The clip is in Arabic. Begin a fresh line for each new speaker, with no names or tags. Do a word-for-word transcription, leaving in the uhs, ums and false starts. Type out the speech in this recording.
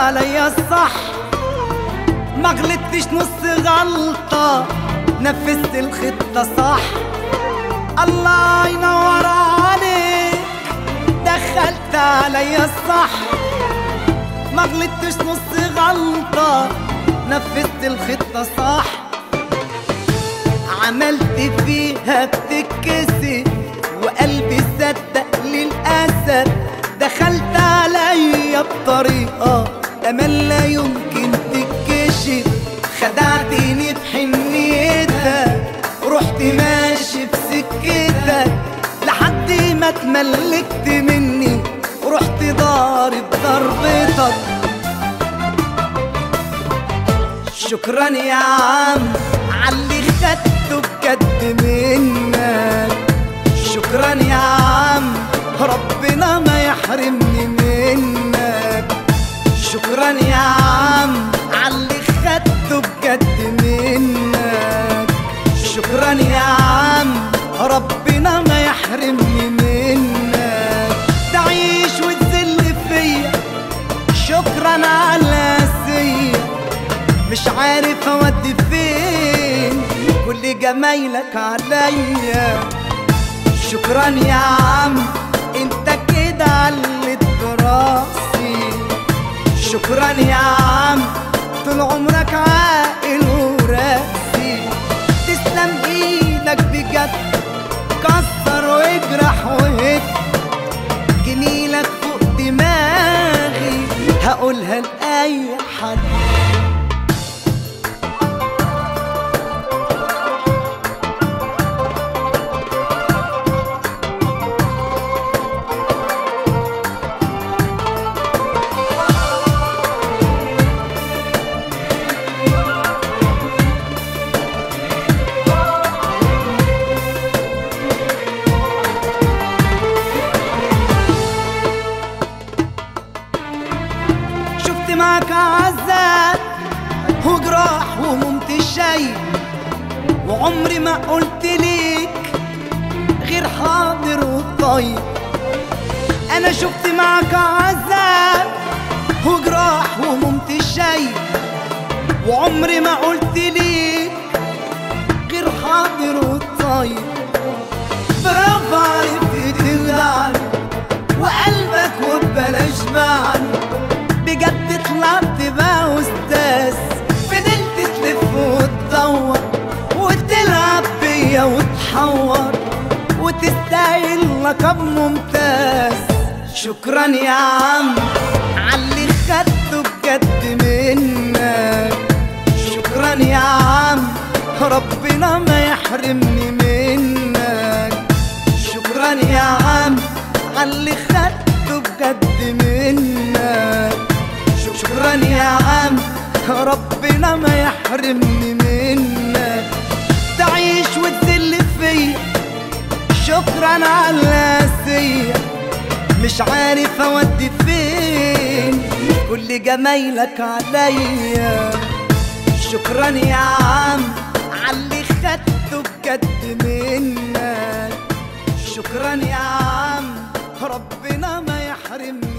عليا الصح، ما غلطتش نص غلطة، نفذت الخطة صح. الله ينور عليك، دخلت عليا الصح، ما غلطتش نص غلطة، نفذت الخطة صح. عملت فيها بتتكسي وقلبي صدق للأسف، دخلت عليا بطريقة أمل لا يمكن تتكشف. خدعتني بحنيتك، رحت ماشي بسكتك لحد ما اتملكت مني، رحت ضارب ضربتك. شكرا يا عم عاللي خدته بجد منك، شكرا يا عم ربنا ما يحرمني منك. شكرا يا عم عاللي خدته بجد منك، شكرا يا عم ربنا ما يحرمني منك. تعيش وتذل فيا شكرا على سيا، مش عارف اودي فين كل جمايلك عليا. شكرا يا عم انت كده علت راسي، شكرا يا عم طول عمرك عاقل وراسي. تسلم ايدك بجد، كسر واجرح وهد، جميلك فوق دماغي هقولها لأي حد. معك عذاب وجراح وممت الشيء، وعمري ما قلت ليك غير حاضر وطيب. انا شفت معك عذاب وجراح وممت الشيء، وعمري ما قلت ليك غير حاضر وطيب. برافو عرفت تخدعني وقلبك وببلاش معني، بجد طلعت بقى أستاذ. فضلت تلف وتدور وتلعب بيا وتحور وتستاهل لقب ممتاز. شكرا يا عم عاللي خدته بجد منك، شكرا يا عم ربنا ما يحرمني منك. شكرا يا عم عاللي خدته بجد منك، شكرا يا عم ربنا ما يحرمني منك. تعيش وتذل فيا شكرا على سيا، مش عارف اودي فين كل جمايلك عليا. شكرا يا عم عاللي خدته بجد منك، شكرا يا عم ربنا ما يحرمني